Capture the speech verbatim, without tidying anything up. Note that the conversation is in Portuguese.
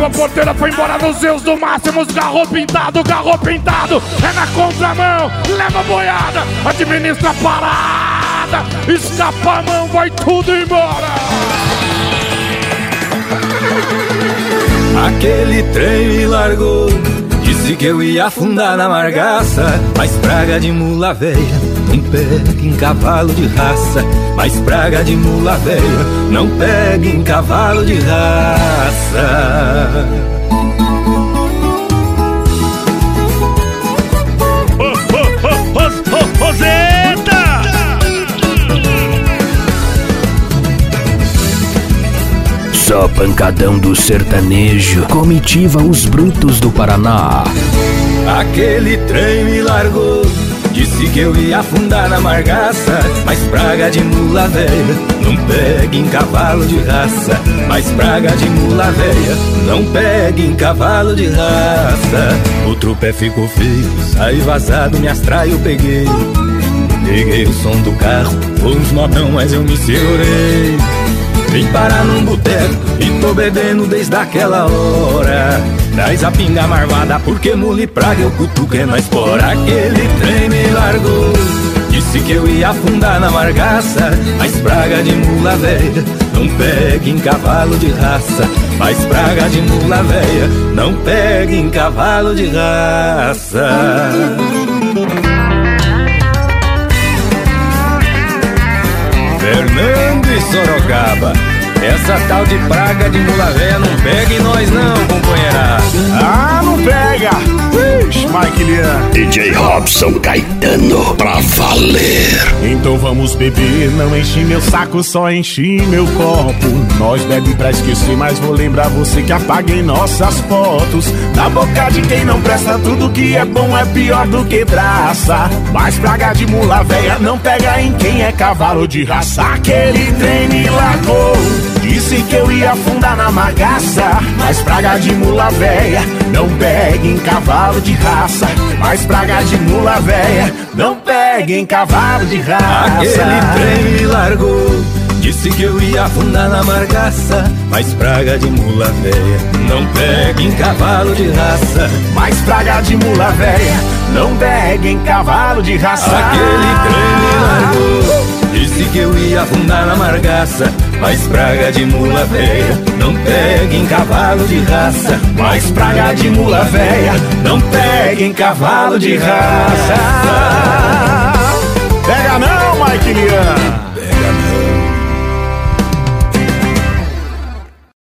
a porteira, foi embora nos Zeus do Máximos. Garro pintado, garro pintado. É na contramão, leva a boiada. Administra a parada. Escapa a mão, vai tudo embora. Aquele trem me largou, disse que eu ia afundar na margaça. Mas praga de mula velha não pega em cavalo de raça. Mas praga de mula velha não pega em cavalo de raça. Só pancadão do sertanejo, comitiva os brutos do Paraná. Aquele trem me largou, disse que eu ia afundar na margaça. Mas praga de mula velha não pega em cavalo de raça. Mas praga de mula velha não pega em cavalo de raça. O trupé ficou feio, saí vazado, me astrai eu peguei. Peguei o som do carro, foi uns modão, mas eu me segurei. Vim parar num boteco e tô bebendo desde aquela hora. Traz a pinga marvada porque mula e praga eu cutuco é nós fora. Aquele trem me largou, disse que eu ia afundar na margaça. Mas praga de mula velha não pega em cavalo de raça. Mas praga de mula velha não pega em cavalo de raça. Fernando e Sorocaba, essa tal de praga de mula véia não pega em nós não, companheira. Ah, não pega! Ixi, Mike Lian. D J Robson Caetano, pra valer. Então vamos beber, não enchi meu saco, só enchi meu copo. Nós bebe pra esquecer, mas vou lembrar você que apaguei nossas fotos. Na boca de quem não presta, tudo que é bom é pior do que traça. Mas praga de mula véia não pega em quem é cavalo de raça. Aquele trem me largou, disse que eu ia afundar na margaça. Mas praga de mula véia não pega em cavalo de raça. Mas praga de mula véia não pega em cavalo de raça. Aquele trem me largou, disse que eu ia afundar na margaça. Mas praga de mula véia não pega em cavalo de raça. Mas praga de mula véia não pega em cavalo de raça. Aquele trem me largou, disse que eu ia afundar na margaça. Mas praga de mula véia não pega em cavalo de raça. Mas praga de mula véia não pega em cavalo de raça. Pega não, Mike Lian.